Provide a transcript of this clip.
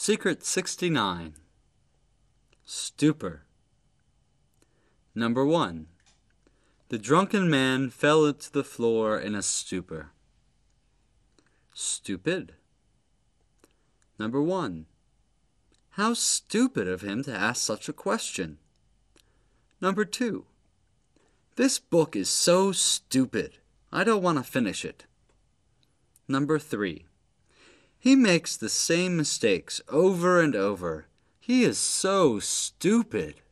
Secret 69. Stupor. Number 1. The drunken man fell to the floor in a stupor. Stupid. Number 1. How stupid of him to ask such a question. Number 2. This book is so stupid. I don't want to finish it. Number 3. He makes the same mistakes over and over. He is so stupid.